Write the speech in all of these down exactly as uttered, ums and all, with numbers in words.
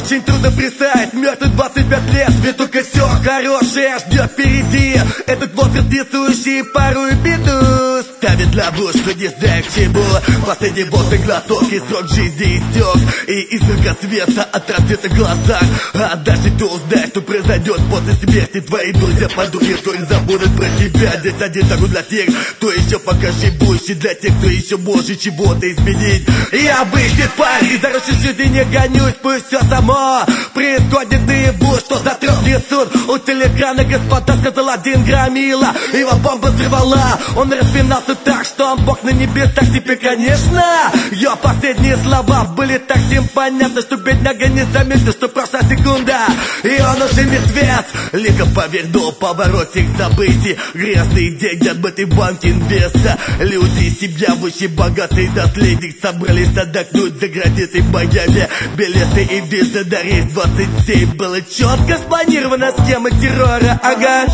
очень трудно представить мертвый двадцать пять лет, ведь только все хорошее ждет впереди. Этот возраст рисующий порой беду ставит ловушку, не знаю к чему. Последний водный глоток и срок жизни истек, и искорка света от рассвета в глазах. А дальше ты узнаешь, что произойдет после смерти. Твои друзья подумают, что не забудут про тебя. Здесь один такой для тех, кто еще пока живущий, для тех, кто еще может чего-то изменить. Я обычный парень, за хорошей жизни не гонюсь, пусть все само происходит наяву, что за трех несут. У телеэкрана господа сказал один громила, его бомба взорвала. Он распинался так, что он бог на небесах. Теперь, конечно, ее последние слова были так всем понятны, что бедняга не заметил, что прошла секунда, и он уже мертвец. Лихо повернул поворот всех событий. Грязные деньги, отбытый банк инвеста. Люди, семья, очень богатый наследник собрались отдохнуть за границей в Майами. Билеты и визы на рейс двадцать семь. Было четко спланирована схема террора. Ага.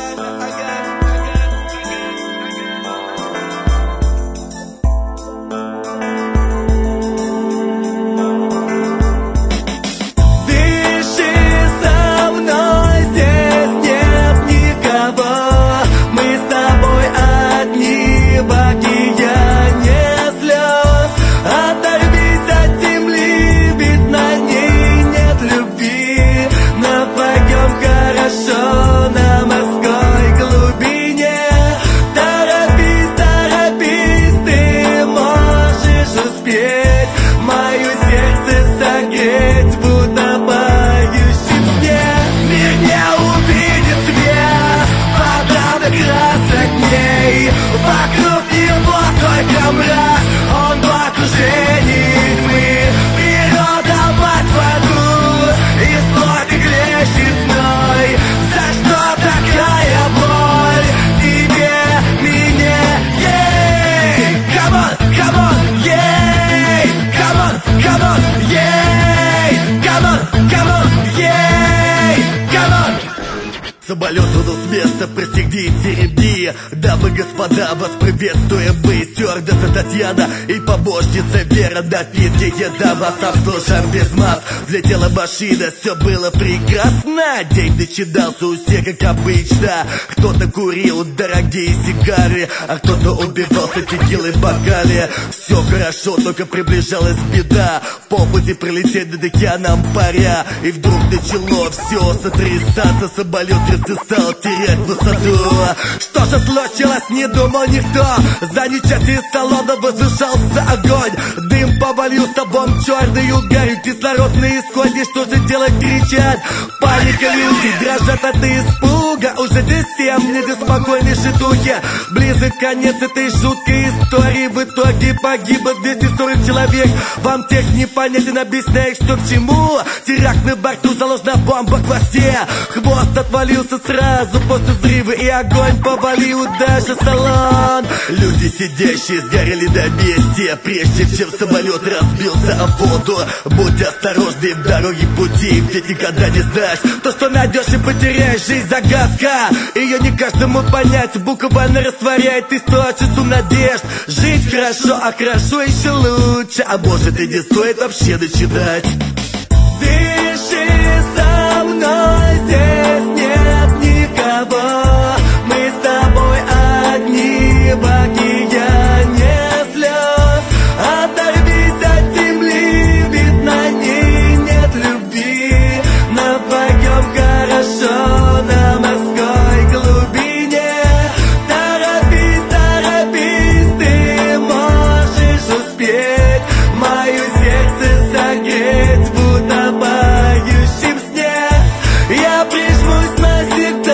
Вокруг него только мрак, он в окружении тьмы. Природа мать в аду, и злой ты клещет зной. За что такая боль тебе, мне, ей? Come on, come on, ей! Come on, come on, ей! Come on, come on, ей! Come on! Самолет тронул с места, пристегните ремни. Дамы, господа, вас приветствуем мы, стюардесса Татьяна и помощница Вера. Напитки, еда, вас обслужим без маск. Взлетела машина, все было прекрасно. День начинался у всех, как обычно. Кто-то курил дорогие сигары, а кто-то убивался текилой в бокале. Все хорошо, только приближалась беда. По пути пролететь над океаном паря, и вдруг начало все сотрясаться. Самолет стал терять высоту. Что же случилось, не думал никто. За нечасть из салона возвышался огонь. Дым повалил с собой черную гарь. Кислород на исходе, что же делать, кричат. Паника, люди дрожат от испуга. Уже всем не до спокойной шитухи. Близок конец этой жуткой истории. В итоге погибло двести сорок человек. Вам тех непонятен, объясняю, что к чему. Теракт на борту, заложена бомба в хвосте. Хвост отвалился сразу после взрыва, и огонь повалил даже салон. Люди, сидящие, сгорели на месте, прежде чем самолет разбился о воду. Будь осторожны в дороге пути, где никогда не знаешь. То, что найдешь и потеряешь, жизнь загадка. Ее не каждому понять, буквально растворяет источницу надежд. Жить хорошо, а хорошо еще лучше. А может и не стоит вообще начинать. Дыши со мной, здесь нет никого. Мы с тобой одни в океане слез. Оторвись от земли, ведь на ней нет любви. Но вдвоем хорошо на морской глубине. Торопись, торопись, ты можешь успеть мое сердце согреть в утопающем сне. Я прижмусь навсегда.